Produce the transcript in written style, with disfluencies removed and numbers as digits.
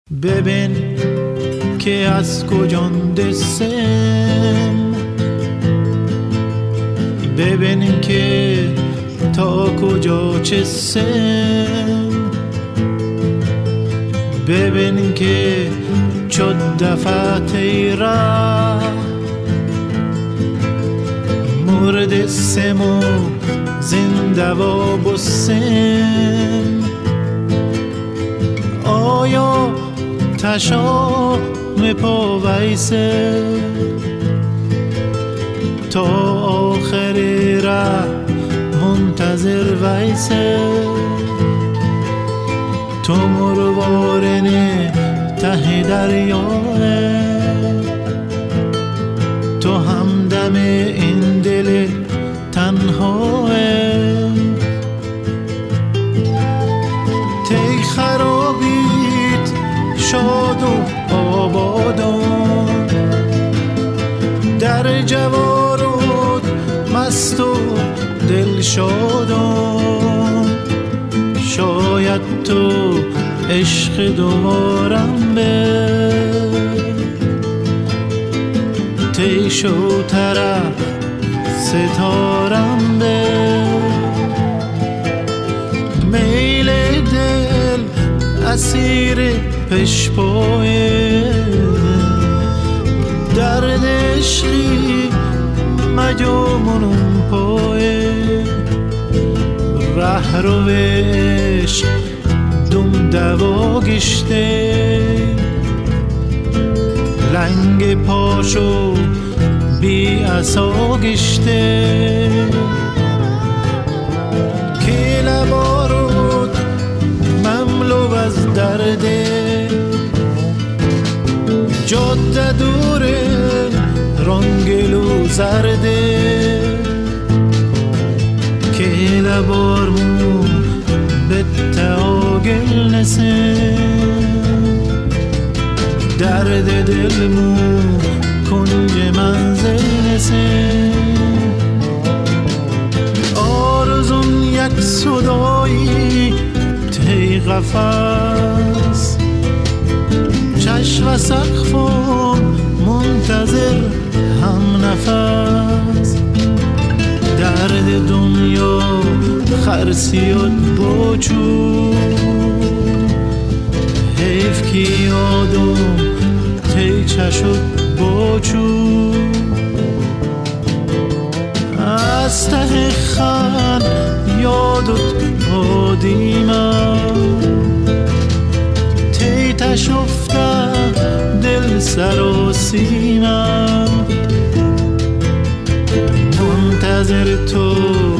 ببین که از کجان دستم، ببین که تا کجا چستم، ببین که چود دفعت را مورد سمو زنده و بسم. آیا تشام پا ویسه تا آخر ره منتظر ویسه؟ تو مروارن ته دریاه، تو همدم این دل تنها، تی خرابیت شاد و آبادان، در جوارود مست و دل شادان. شاید تو عشق دوبارم به تی شو طرف ستارم به میل دل اسیر پشپای درد عشقی مجامونم پای ره رو عشق دم دوا گشته لنگ پاشو بی عصا گشته که لبارود مملو از درده جاده دوره رنگلو زرده که لبارمو به تاگل نسه درد دلمو کنج منزل نسه. آرزون یک صدایی تی قفص چشم و سقفم منتظر هم نفس درد دنیا خرسیت بچو حیف کی یادم تی چشت بچو از ته خان یادت بادیمم تی تشفته دل سر و سیمم منتظر تو